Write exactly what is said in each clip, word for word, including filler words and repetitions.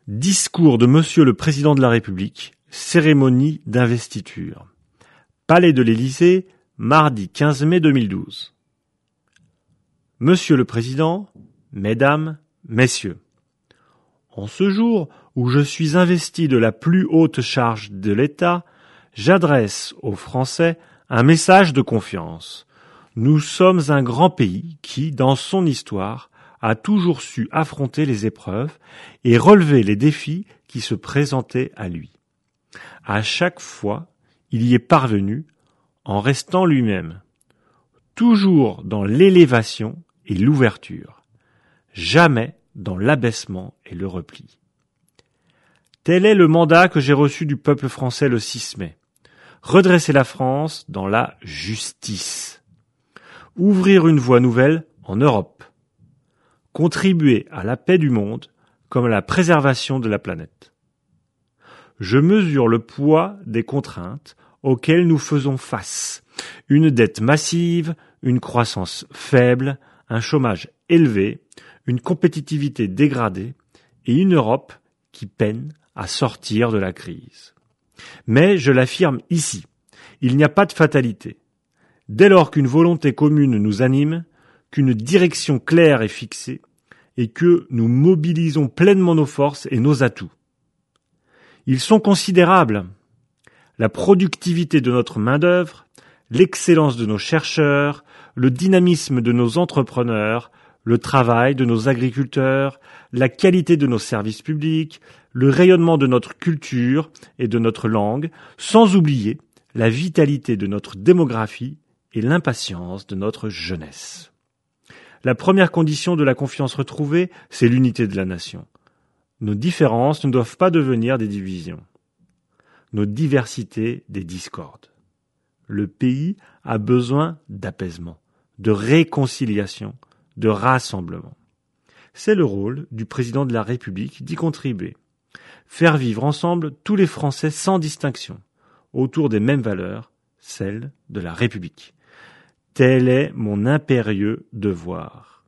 Discours de Monsieur le Président de la République, cérémonie d'investiture. Palais de l'Élysée, mardi quinze mai deux mille douze. Monsieur le Président, Mesdames, Messieurs, en ce jour où je suis investi de la plus haute charge de l'État, j'adresse aux Français un message de confiance. Nous sommes un grand pays qui, dans son histoire, a toujours su affronter les épreuves et relever les défis qui se présentaient à lui. À chaque fois, il y est parvenu en restant lui-même, toujours dans l'élévation et l'ouverture, jamais dans l'abaissement et le repli. Tel est le mandat que j'ai reçu du peuple français le six mai. Redresser la France dans la justice. Ouvrir une voie nouvelle en Europe. Contribuer à la paix du monde comme à la préservation de la planète. Je mesure le poids des contraintes auxquelles nous faisons face. Une dette massive, une croissance faible, un chômage élevé, une compétitivité dégradée et une Europe qui peine à sortir de la crise. Mais je l'affirme ici, il n'y a pas de fatalité. Dès lors qu'une volonté commune nous anime, qu'une direction claire est fixée et que nous mobilisons pleinement nos forces et nos atouts. Ils sont considérables. La productivité de notre main-d'œuvre, l'excellence de nos chercheurs, le dynamisme de nos entrepreneurs, le travail de nos agriculteurs, la qualité de nos services publics, le rayonnement de notre culture et de notre langue, sans oublier la vitalité de notre démographie et l'impatience de notre jeunesse. La première condition de la confiance retrouvée, c'est l'unité de la nation. Nos différences ne doivent pas devenir des divisions. Nos diversités des discordes. Le pays a besoin d'apaisement, de réconciliation, de rassemblement. C'est le rôle du président de la République d'y contribuer. Faire vivre ensemble tous les Français sans distinction, autour des mêmes valeurs, celles de la République. Tel est mon impérieux devoir.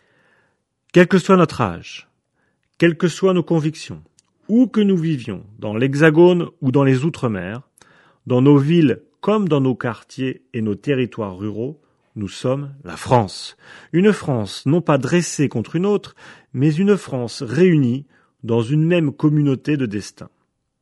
Quel que soit notre âge, quelles que soient nos convictions, où que nous vivions, dans l'Hexagone ou dans les Outre-mer, dans nos villes comme dans nos quartiers et nos territoires ruraux, nous sommes la France. Une France non pas dressée contre une autre, mais une France réunie dans une même communauté de destin.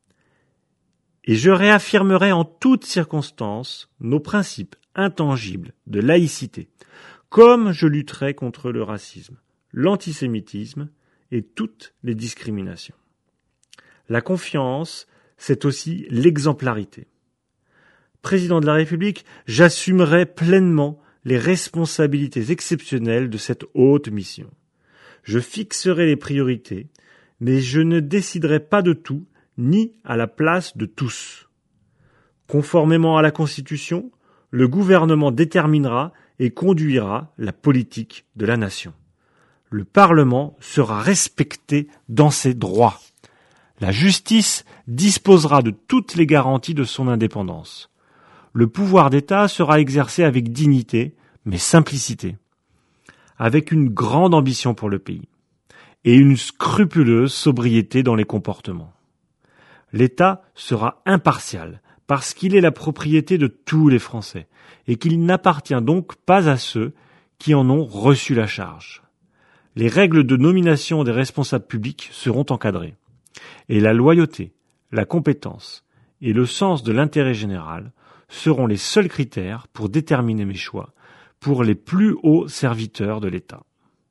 Et je réaffirmerai en toutes circonstances nos principes intangible de laïcité, comme je lutterai contre le racisme, l'antisémitisme et toutes les discriminations. La confiance, c'est aussi l'exemplarité. Président de la République, j'assumerai pleinement les responsabilités exceptionnelles de cette haute mission. Je fixerai les priorités, mais je ne déciderai pas de tout, ni à la place de tous. Conformément à la Constitution, le gouvernement déterminera et conduira la politique de la nation. Le Parlement sera respecté dans ses droits. La justice disposera de toutes les garanties de son indépendance. Le pouvoir d'État sera exercé avec dignité, mais simplicité, avec une grande ambition pour le pays et une scrupuleuse sobriété dans les comportements. L'État sera impartial, parce qu'il est la propriété de tous les Français, et qu'il n'appartient donc pas à ceux qui en ont reçu la charge. Les règles de nomination des responsables publics seront encadrées, et la loyauté, la compétence et le sens de l'intérêt général seront les seuls critères pour déterminer mes choix pour les plus hauts serviteurs de l'État.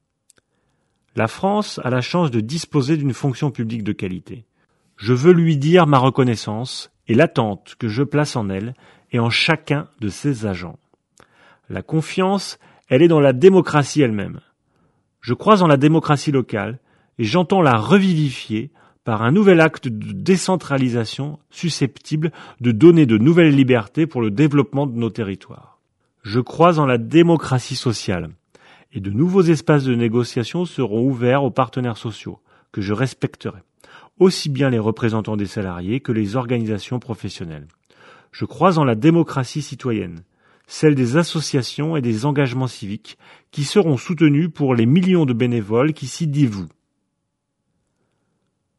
La France a la chance de disposer d'une fonction publique de qualité. Je veux lui dire ma reconnaissance et l'attente que je place en elle et en chacun de ses agents. La confiance, elle est dans la démocratie elle-même. Je crois en la démocratie locale et j'entends la revivifier par un nouvel acte de décentralisation susceptible de donner de nouvelles libertés pour le développement de nos territoires. Je crois en la démocratie sociale et de nouveaux espaces de négociation seront ouverts aux partenaires sociaux que je respecterai, aussi bien les représentants des salariés que les organisations professionnelles. Je crois en la démocratie citoyenne, celle des associations et des engagements civiques qui seront soutenus pour les millions de bénévoles qui s'y dévouent.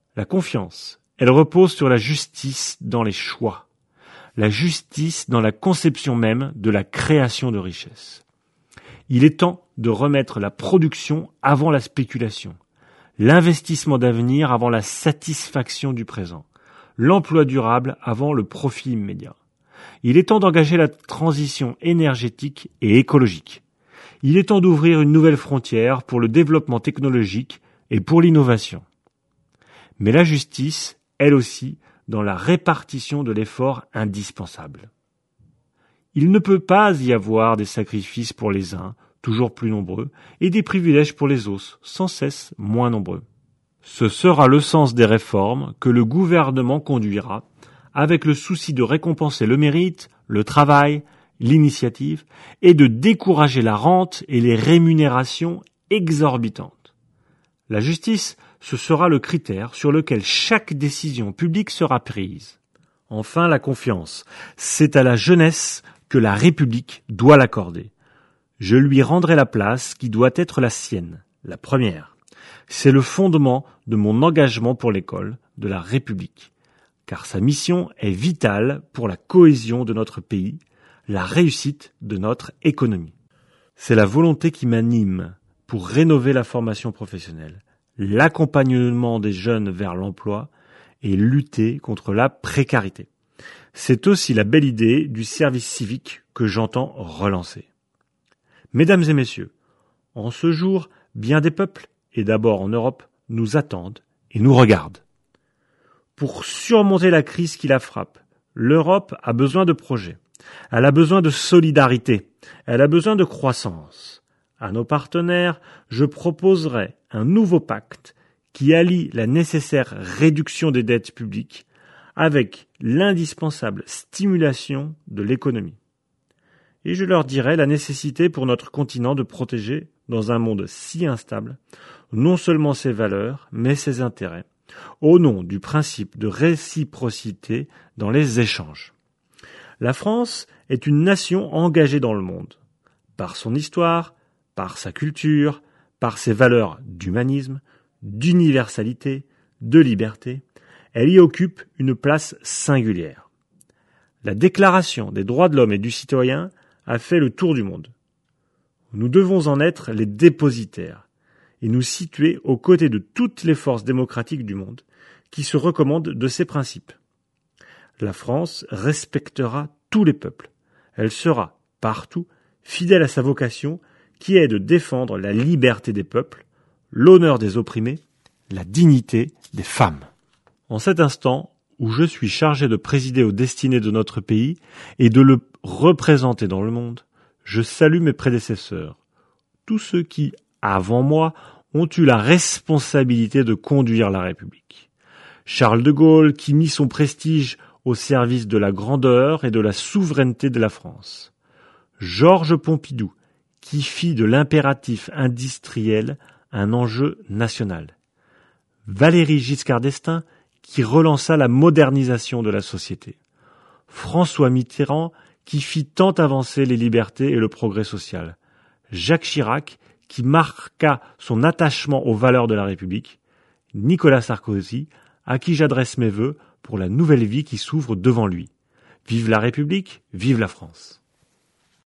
La confiance, elle repose sur la justice dans les choix, la justice dans la conception même de la création de richesses. Il est temps de remettre la production avant la spéculation, l'investissement d'avenir avant la satisfaction du présent, l'emploi durable avant le profit immédiat. Il est temps d'engager la transition énergétique et écologique. Il est temps d'ouvrir une nouvelle frontière pour le développement technologique et pour l'innovation. Mais la justice, elle aussi, dans la répartition de l'effort indispensable. Il ne peut pas y avoir des sacrifices pour les uns, toujours plus nombreux, et des privilèges pour les autres, sans cesse moins nombreux. Ce sera le sens des réformes que le gouvernement conduira, avec le souci de récompenser le mérite, le travail, l'initiative, et de décourager la rente et les rémunérations exorbitantes. La justice, ce sera le critère sur lequel chaque décision publique sera prise. Enfin, la confiance. C'est à la jeunesse que la République doit l'accorder. Je lui rendrai la place qui doit être la sienne, la première. C'est le fondement de mon engagement pour l'école de la République, car sa mission est vitale pour la cohésion de notre pays, la réussite de notre économie. C'est la volonté qui m'anime pour rénover la formation professionnelle, l'accompagnement des jeunes vers l'emploi et lutter contre la précarité. C'est aussi la belle idée du service civique que j'entends relancer. Mesdames et messieurs, en ce jour, bien des peuples, et d'abord en Europe, nous attendent et nous regardent. Pour surmonter la crise qui la frappe, l'Europe a besoin de projets. Elle a besoin de solidarité. Elle a besoin de croissance. À nos partenaires, je proposerai un nouveau pacte qui allie la nécessaire réduction des dettes publiques avec l'indispensable stimulation de l'économie. Et je leur dirai la nécessité pour notre continent de protéger, dans un monde si instable, non seulement ses valeurs, mais ses intérêts, au nom du principe de réciprocité dans les échanges. La France est une nation engagée dans le monde, par son histoire, par sa culture, par ses valeurs d'humanisme, d'universalité, de liberté. Elle y occupe une place singulière. La Déclaration des droits de l'homme et du citoyen a fait le tour du monde. Nous devons en être les dépositaires et nous situer aux côtés de toutes les forces démocratiques du monde qui se recommandent de ces principes. La France respectera tous les peuples. Elle sera, partout, fidèle à sa vocation qui est de défendre la liberté des peuples, l'honneur des opprimés, la dignité des femmes. En cet instant où je suis chargé de présider aux destinées de notre pays et de le représenter dans le monde, je salue mes prédécesseurs, tous ceux qui, avant moi, ont eu la responsabilité de conduire la République. Charles de Gaulle, qui mit son prestige au service de la grandeur et de la souveraineté de la France. Georges Pompidou, qui fit de l'impératif industriel un enjeu national. Valéry Giscard d'Estaing, qui relança la modernisation de la société. François Mitterrand, qui fit tant avancer les libertés et le progrès social. Jacques Chirac, qui marqua son attachement aux valeurs de la République. Nicolas Sarkozy, à qui j'adresse mes vœux pour la nouvelle vie qui s'ouvre devant lui. Vive la République, vive la France.